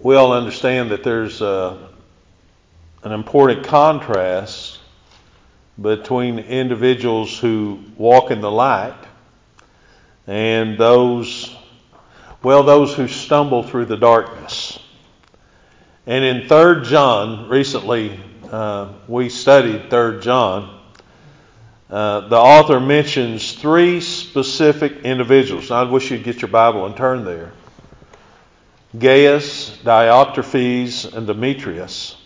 we all understand that there's an important contrast between individuals who walk in the light and those who stumble through the darkness. And in 3 John, recently we studied 3 John, the author mentions 3 specific individuals. Now, I wish you'd get your Bible and turn there. Gaius, Diotrephes, and Demetrius.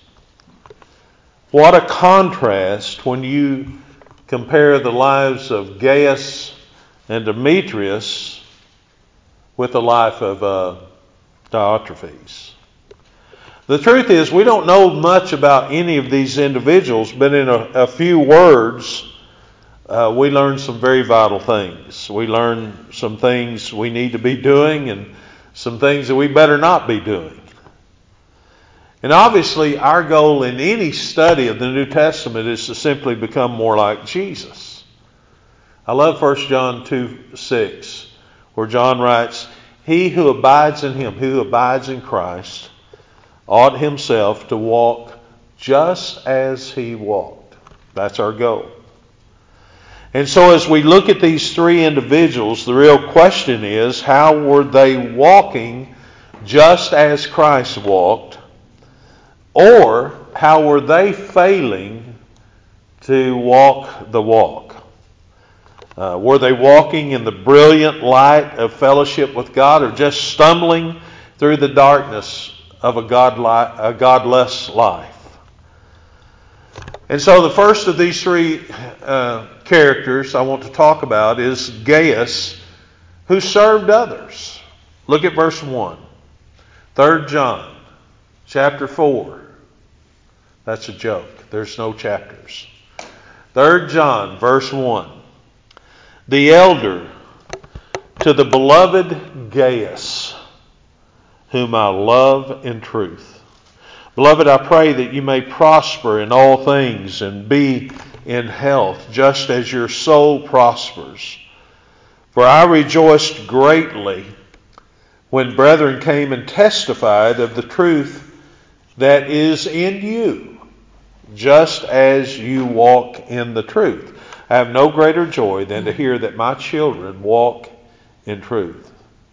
What a contrast when you compare the lives of Gaius and Demetrius with the life of Diotrephes. The truth is, we don't know much about any of these individuals, but in a few words, we learn some very vital things. We learn some things we need to be doing and some things that we better not be doing. And obviously, our goal in any study of the New Testament is to simply become more like Jesus. I love 1 John 2:6, where John writes, "He who abides in him, who abides in Christ, ought himself to walk just as he walked." That's our goal. And so as we look at these 3 individuals, the real question is, how were they walking just as Christ walked? Or how were they failing to walk the walk? Were they walking in the brilliant light of fellowship with God, or just stumbling through the darkness of a godless life? And so the first of these 3 characters I want to talk about is Gaius, who served others. Look at verse 1. 3 John chapter 4. That's a joke. There's no chapters. 3 John, verse 1. The elder to the beloved Gaius, whom I love in truth. Beloved, I pray that you may prosper in all things and be in health, just as your soul prospers. For I rejoiced greatly when brethren came and testified of the truth that is in you, just as you walk in the truth. I have no greater joy than to hear that my children walk in truth.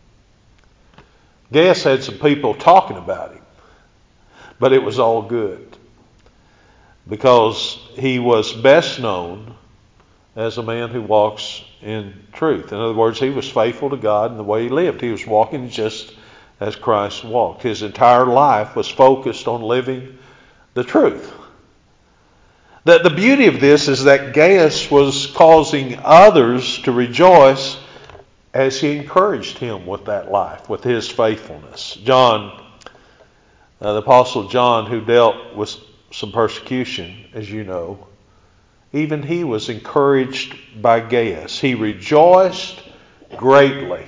Gaius had some people talking about him, but it was all good, because he was best known as a man who walks in truth. In other words, he was faithful to God in the way he lived. He was walking just as Christ walked. His entire life was focused on living the truth. The beauty of this is that Gaius was causing others to rejoice as he encouraged him with that life, with his faithfulness. John, the Apostle John, who dealt with some persecution, as you know, even he was encouraged by Gaius. He rejoiced greatly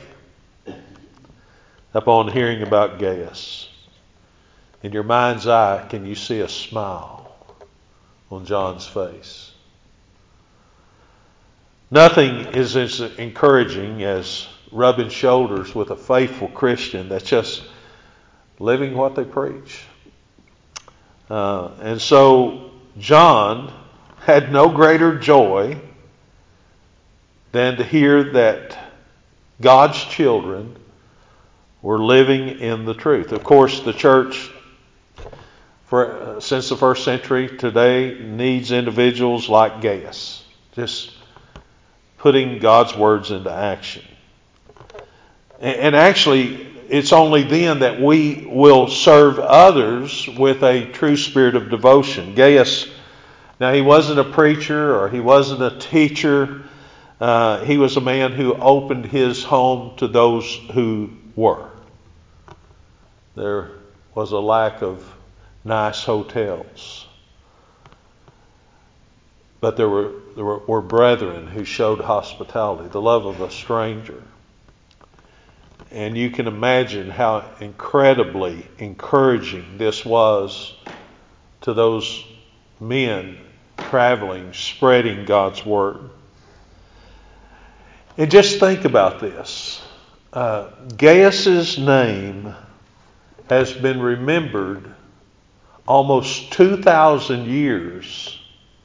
upon hearing about Gaius. In your mind's eye, can you see a smile on John's face? Nothing is as encouraging as rubbing shoulders with a faithful Christian that's just living what they preach. And so John had no greater joy than to hear that God's children were living in the truth. Of course, the church, since the first century today, needs individuals like Gaius, just putting God's words into action. And actually, it's only then that we will serve others with a true spirit of devotion. Gaius, now he wasn't a preacher or he wasn't a teacher. He was a man who opened his home to those who were. There was a lack of nice hotels, but there were brethren who showed hospitality, the love of a stranger. And you can imagine how incredibly encouraging this was to those men traveling, spreading God's word. And just think about this. Gaius's name has been remembered almost 2,000 years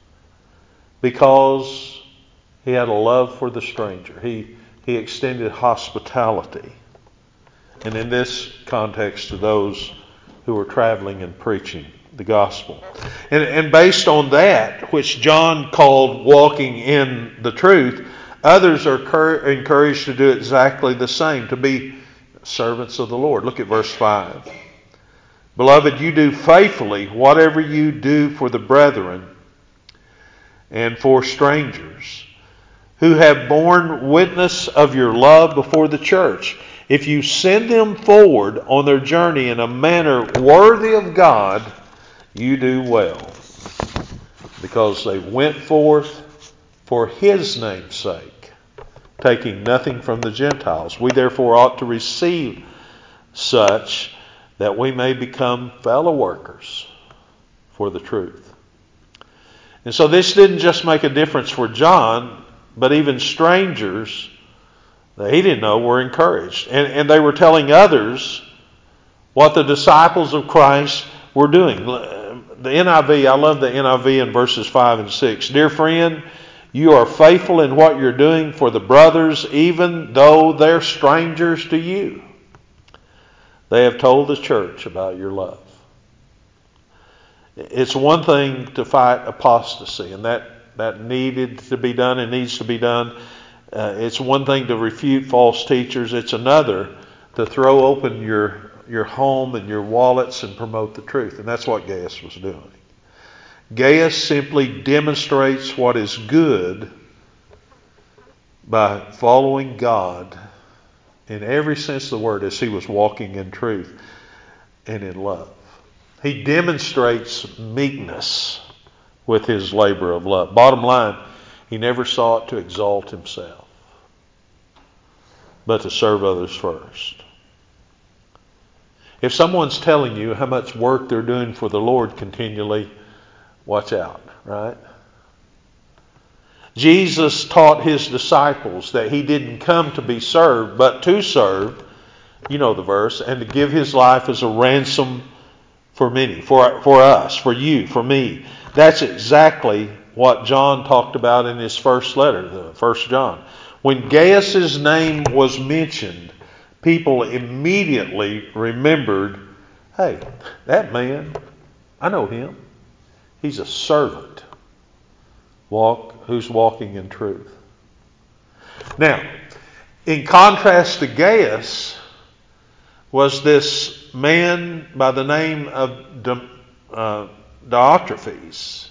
because he had a love for the stranger. He extended hospitality. And in this context, to those who were traveling and preaching the gospel. And based on that, which John called walking in the truth, others are encouraged to do exactly the same, to be servants of the Lord. Look at verse 5. Beloved, you do faithfully whatever you do for the brethren and for strangers, who have borne witness of your love before the church. If you send them forward on their journey in a manner worthy of God, you do well, because they went forth for His name's sake, taking nothing from the Gentiles. We therefore ought to receive such, that we may become fellow workers for the truth. And so this didn't just make a difference for John, but even strangers that he didn't know were encouraged. And they were telling others what the disciples of Christ were doing. The NIV, I love the NIV in verses 5 and 6. Dear friend, you are faithful in what you're doing for the brothers, even though they're strangers to you. They have told the church about your love. It's one thing to fight apostasy, and that needed to be done and needs to be done. It's one thing to refute false teachers. It's another to throw open your home and your wallets and promote the truth. And that's what Gaius was doing. Gaius simply demonstrates what is good by following God in every sense of the word as he was walking in truth and in love. He demonstrates meekness with his labor of love. Bottom line, he never sought to exalt himself, but to serve others first. If someone's telling you how much work they're doing for the Lord continually, watch out, right? Jesus taught his disciples that he didn't come to be served, but to serve, you know the verse, and to give his life as a ransom for many, for us, for you, for me. That's exactly what John talked about in his first letter, the 1 John. When Gaius' name was mentioned, people immediately remembered, hey, that man, I know him. He's a servant who's walking in truth. Now, in contrast to Gaius was this man by the name of Diotrephes,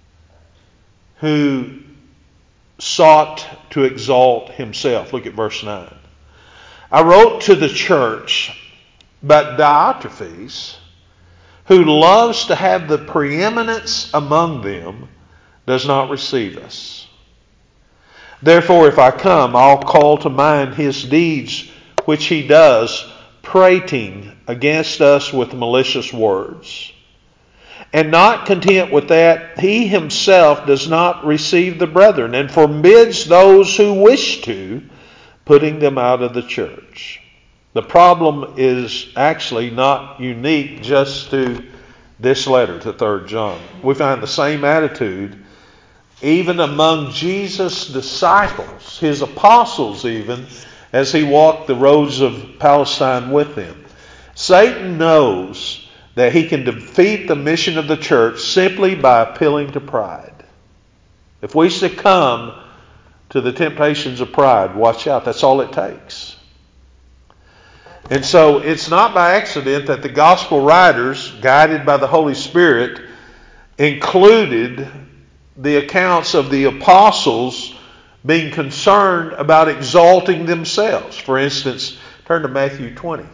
who sought to exalt himself. Look at verse 9. I wrote to the church, but Diotrephes, who loves to have the preeminence among them, does not receive us. Therefore, if I come, I'll call to mind his deeds, which he does, prating against us with malicious words. And not content with that, he himself does not receive the brethren, and forbids those who wish to, putting them out of the church. The problem is actually not unique just to this letter to 3 John. We find the same attitude even among Jesus' disciples, his apostles even, as he walked the roads of Palestine with them. Satan knows that he can defeat the mission of the church simply by appealing to pride. If we succumb to the temptations of pride, watch out. That's all it takes. And so it's not by accident that the gospel writers, guided by the Holy Spirit, included the accounts of the apostles being concerned about exalting themselves. For instance, turn to Matthew 20.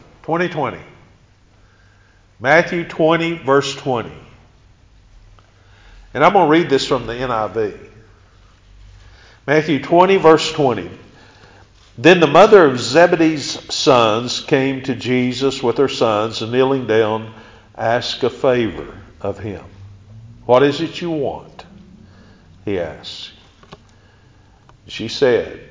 Matthew 20, verse 20. And I'm going to read this from the NIV. Matthew 20, verse 20. Then the mother of Zebedee's sons came to Jesus with her sons, and kneeling down, asked a favor of him. What is it you want? He asked. She said,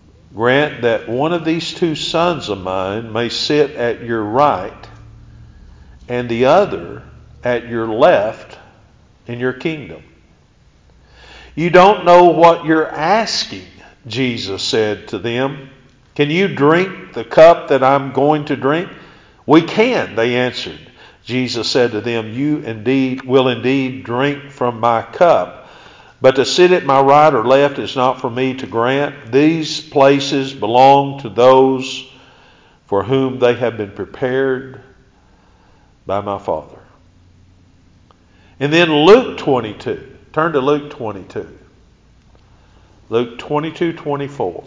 grant that one of these two sons of mine may sit at your right and the other at your left in your kingdom. You don't know what you're asking, Jesus said to them. Can you drink the cup that I'm going to drink? We can, they answered. Jesus said to them, you will indeed drink from my cup, but to sit at my right or left is not for me to grant. These places belong to those for whom they have been prepared by my Father. And then Luke 22. Turn to Luke 22. Luke 22:24.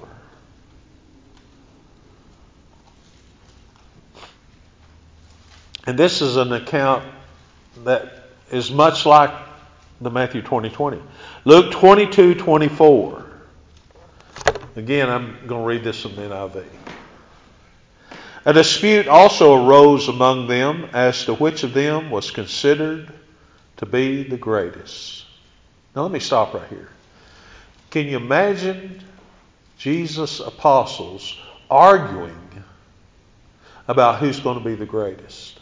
And this is an account that is much like the Matthew 20:20. Luke 22:24. Again, I'm going to read this in the NIV. A dispute also arose among them as to which of them was considered to be the greatest. Now let me stop right here. Can you imagine Jesus' apostles arguing about who's going to be the greatest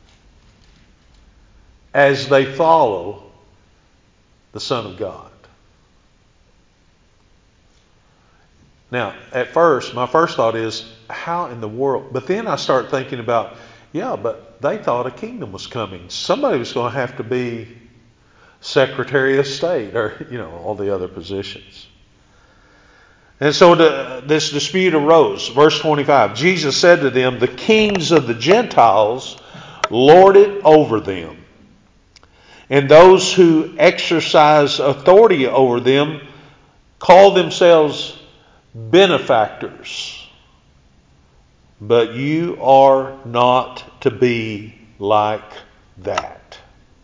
as they follow the Son of God? Now, at first, my first thought is, how in the world? But then I start thinking about, but they thought a kingdom was coming. Somebody was going to have to be Secretary of State or, all the other positions. And so this dispute arose. Verse 25, Jesus said to them, the kings of the Gentiles lord it over them, and those who exercise authority over them call themselves benefactors. But you are not to be like that.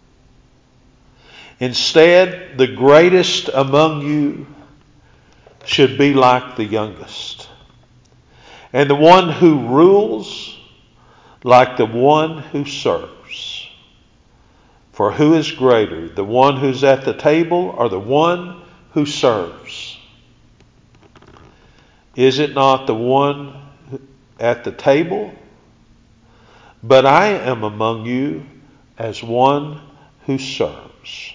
Instead, the greatest among you should be like the youngest, and the one who rules like the one who serves. For who is greater, the one who's at the table or the one who serves? Is it not the one at the table? But I am among you as one who serves.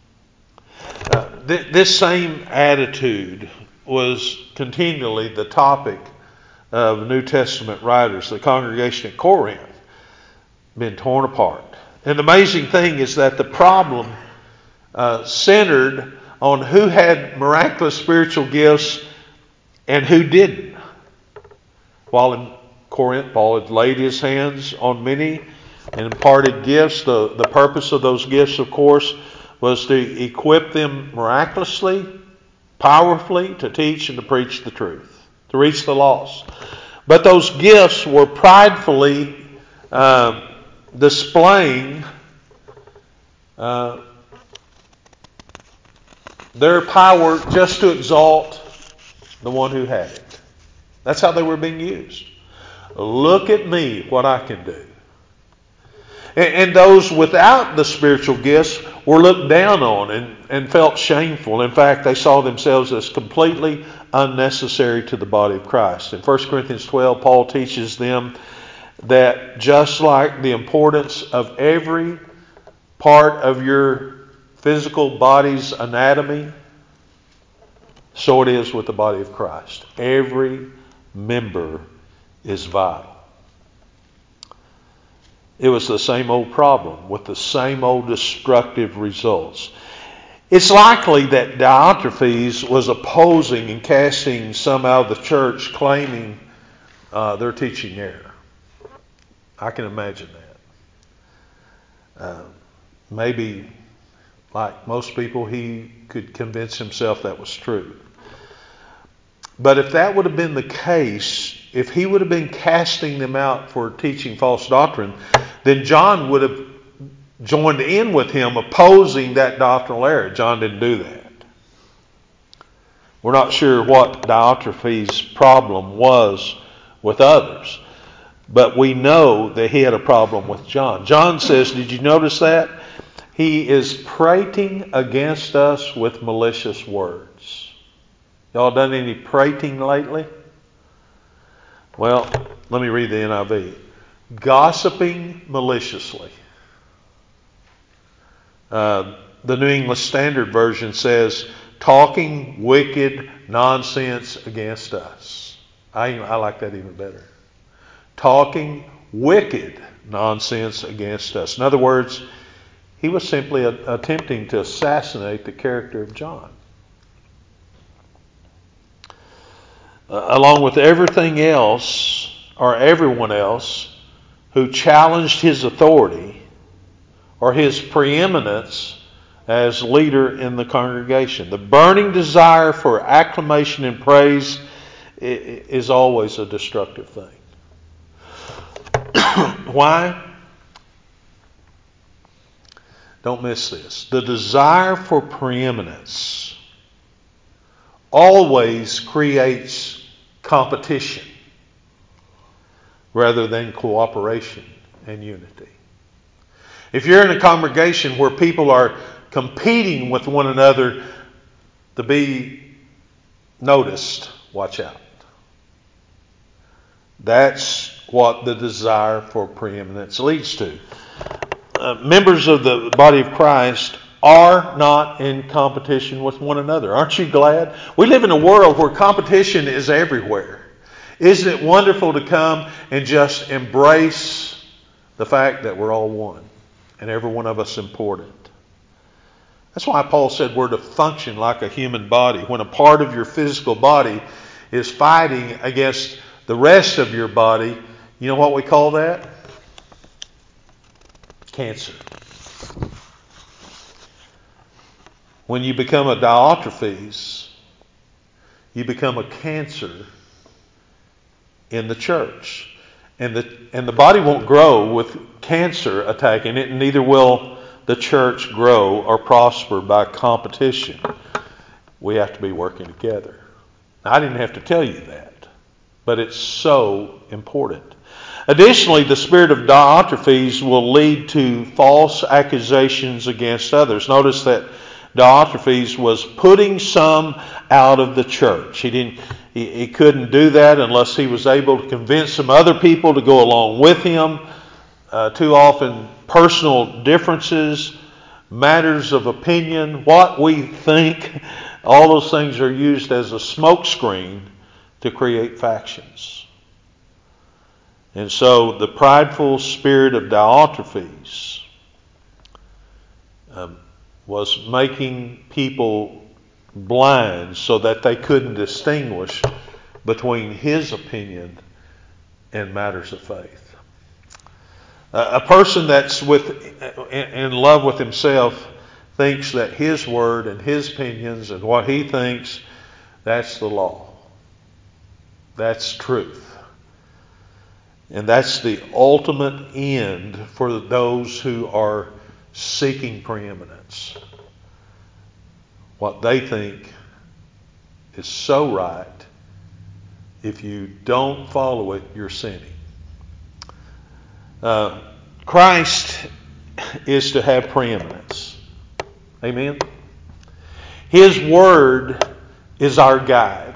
This same attitude was continually the topic of New Testament writers. The congregation at Corinth been torn apart. And the amazing thing is that the problem centered on who had miraculous spiritual gifts and who didn't. While in Corinth, Paul had laid his hands on many and imparted gifts. The purpose of those gifts, of course, was to equip them miraculously, powerfully, to teach and to preach the truth, to reach the lost. But those gifts were pridefully displaying their power just to exalt the one who had it. That's how they were being used. Look at me, what I can do. And those without the spiritual gifts were looked down on and felt shameful. In fact, they saw themselves as completely unnecessary to the body of Christ. In 1 Corinthians 12, Paul teaches them that just like the importance of every part of your physical body's anatomy, so it is with the body of Christ. Every member is vital. It was the same old problem with the same old destructive results. It's likely that Diotrephes was opposing and casting some out of the church, claiming their teaching error. I can imagine that. Maybe, like most people, he could convince himself that was true. But if that would have been the case, if he would have been casting them out for teaching false doctrine, then John would have joined in with him opposing that doctrinal error. John didn't do that. We're not sure what Diotrephes' problem was with others, but we know that he had a problem with John. John says, did you notice that? He is prating against us with malicious words. Y'all done any prating lately? Well, let me read the NIV. Gossiping maliciously. The New English Standard Version says, talking wicked nonsense against us. I like that even better. Talking wicked nonsense against us. In other words, he was simply attempting to assassinate the character of John. Along with everything else, or everyone else, who challenged his authority or his preeminence as leader in the congregation. The burning desire for acclamation and praise is always a destructive thing. Why? Don't miss this. The desire for preeminence always creates competition rather than cooperation and unity. If you're in a congregation where people are competing with one another to be noticed, watch out. That's what the desire for preeminence leads to. Members of the body of Christ are not in competition with one another. Aren't you glad? We live in a world where competition is everywhere. Isn't it wonderful to come and just embrace the fact that we're all one and every one of us important? That's why Paul said we're to function like a human body. When a part of your physical body is fighting against the rest of your body, you know what we call that? Cancer. When you become a Diotrephes, you become a cancer in the church. And the body won't grow with cancer attacking it, and neither will the church grow or prosper by competition. We have to be working together. Now, I didn't have to tell you that, but it's so important. Additionally, the spirit of Diotrephes will lead to false accusations against others. Notice that Diotrephes was putting some out of the church. He couldn't do that unless he was able to convince some other people to go along with him. Too often, personal differences, matters of opinion, what we think, all those things are used as a smokescreen to create factions. And so the prideful spirit of Diotrephes was making people blind so that they couldn't distinguish between his opinion and matters of faith. A person that's in love with himself thinks that his word and his opinions and what he thinks, that's the law. That's truth. And that's the ultimate end for those who are seeking preeminence. What they think is so right, if you don't follow it, you're sinning. Christ is to have preeminence. Amen? His word is our guide.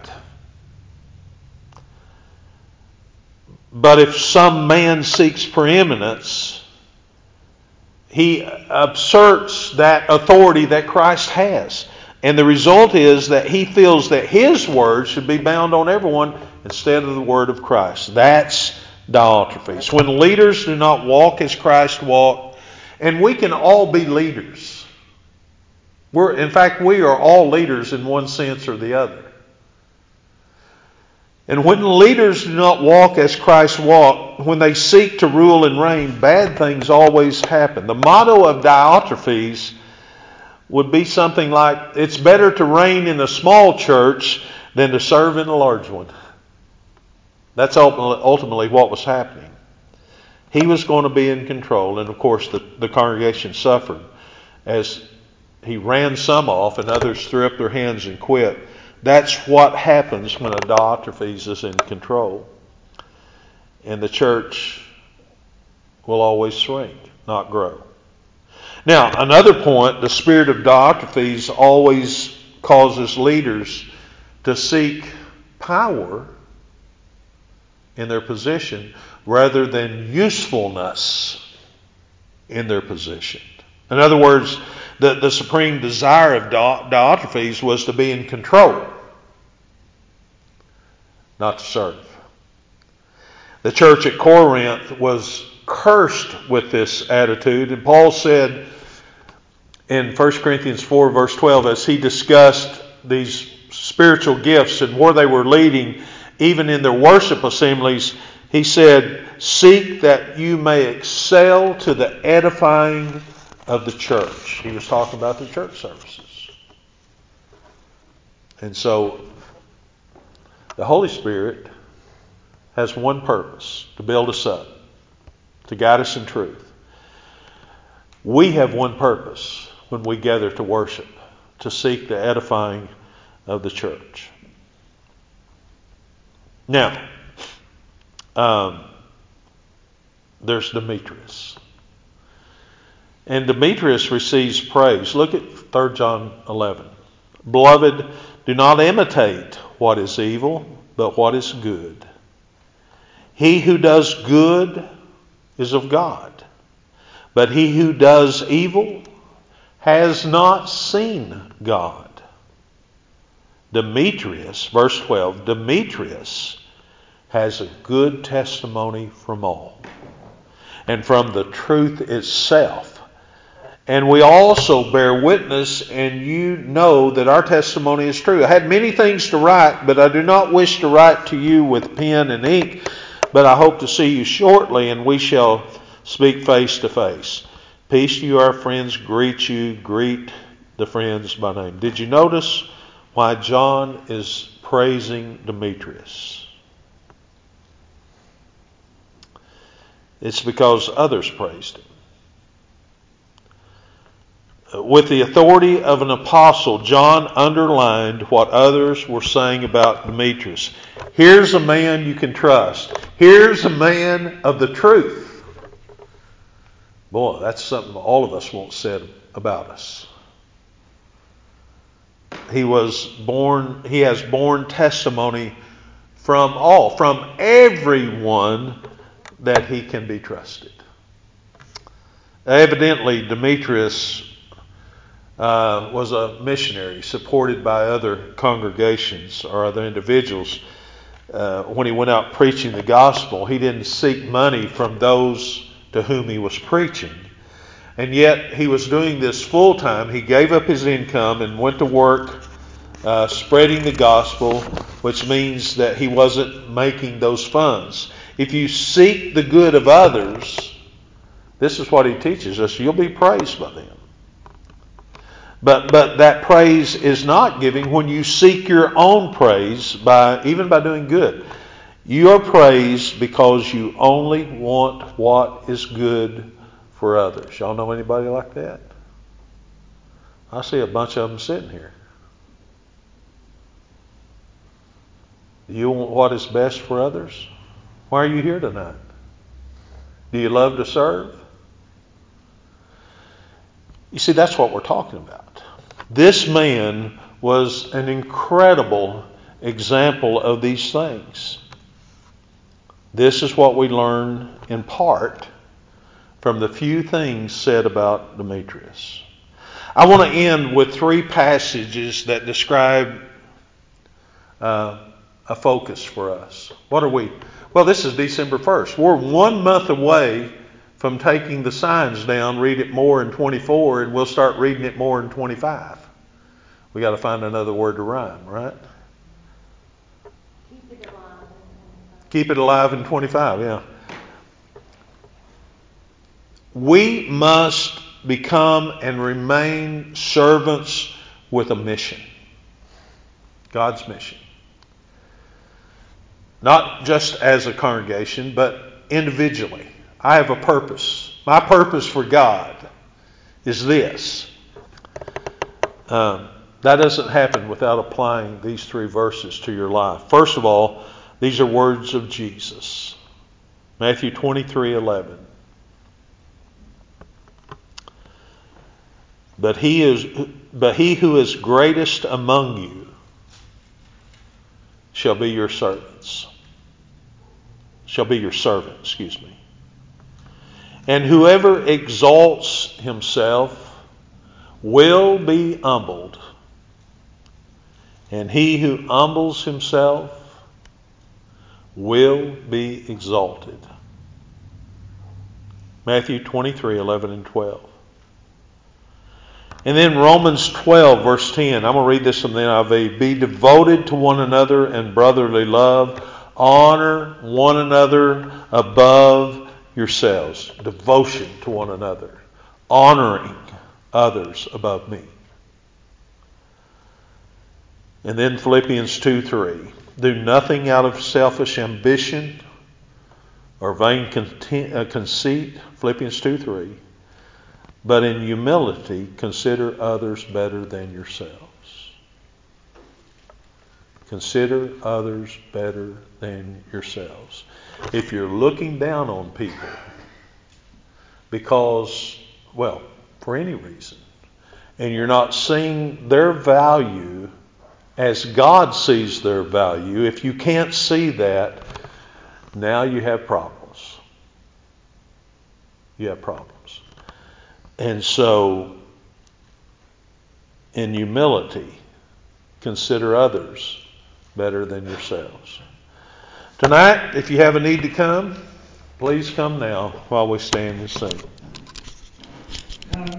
But if some man seeks preeminence, he usurps that authority that Christ has. And the result is that he feels that his word should be bound on everyone instead of the word of Christ. That's Diotrephes. When leaders do not walk as Christ walked, and we can all be leaders. In fact, we are all leaders in one sense or the other. And when leaders do not walk as Christ walked, when they seek to rule and reign, bad things always happen. The motto of Diotrephes would be something like, it's better to reign in a small church than to serve in a large one. That's ultimately what was happening. He was going to be in control, and of course the congregation suffered as he ran some off and others threw up their hands and quit. That's what happens when a Diotrephes is in control. And the church will always shrink, not grow. Now, another point, the spirit of Diotrephes always causes leaders to seek power in their position rather than usefulness in their position. In other words, The supreme desire of Diotrephes was to be in control, not to serve. The church at Corinth was cursed with this attitude, and Paul said in 1 Corinthians 4 verse 12, as he discussed these spiritual gifts and where they were leading, even in their worship assemblies, he said, "Seek that you may excel to the edifying of the church." He was talking about the church services. And so the Holy Spirit has one purpose: to build us up, to guide us in truth. We have one purpose when we gather to worship: to seek the edifying of the church. Now, there's Demetrius. And Demetrius receives praise. Look at 3 John 11. "Beloved, do not imitate what is evil, but what is good. He who does good is of God, but he who does evil has not seen God." Demetrius, verse 12, Demetrius has a good testimony from all, and from the truth itself. And we also bear witness, and you know that our testimony is true. I had many things to write, but I do not wish to write to you with pen and ink, but I hope to see you shortly, and we shall speak face to face. Peace to you, our friends. Greet you. Greet the friends by name. Did you notice why John is praising Demetrius? It's because others praised him. With the authority of an apostle, John underlined what others were saying about Demetrius. Here's a man you can trust. Here's a man of the truth. Boy, that's something all of us want said about us. He has borne testimony from all, from everyone, that he can be trusted. Evidently, Demetrius was a missionary supported by other congregations or other individuals. When he went out preaching the gospel, he didn't seek money from those to whom he was preaching. And yet he was doing this full time. He gave up his income and went to work spreading the gospel, which means that he wasn't making those funds. If you seek the good of others, this is what he teaches us, you'll be praised by them. But that praise is not giving when you seek your own praise even by doing good. You are praised because you only want what is good for others. Y'all know anybody like that? I see a bunch of them sitting here. Do you want what is best for others? Why are you here tonight? Do you love to serve? You see, that's what we're talking about. This man was an incredible example of these things. This is what we learn in part from the few things said about Demetrius. I want to end with 3 passages that describe a focus for us. What are we? Well, this is December 1st. We're 1 month away from taking the signs down, read it more in 24, and we'll start reading it more in 25. We got to find another word to rhyme, right? Keep it alive. Keep it alive in 25, yeah. We must become and remain servants with a mission. God's mission. Not just as a congregation, but individually. I have a purpose. My purpose for God is this. That doesn't happen without applying these 3 verses to your life. First of all, these are words of Jesus. Matthew 23:11. But he who is greatest among you shall be your servants. Shall be your servant, excuse me. And whoever exalts himself will be humbled, and he who humbles himself will be exalted. Matthew 23:11 and 12. And then Romans 12, verse 10. I'm going to read this from the NIV. Be devoted to one another in brotherly love. Honor one another above yourselves. Devotion to one another. Honoring others above me. And then Philippians 2:3. Do nothing out of selfish ambition or vain conceit. Philippians 2:3. But in humility, consider others better than yourselves. Consider others better than yourselves. If you're looking down on people because, well, for any reason, and you're not seeing their value as God sees their value, if you can't see that, now you have problems. You have problems. And so, in humility, consider others better than yourselves. Tonight, if you have a need to come, please come now while we stand and sing.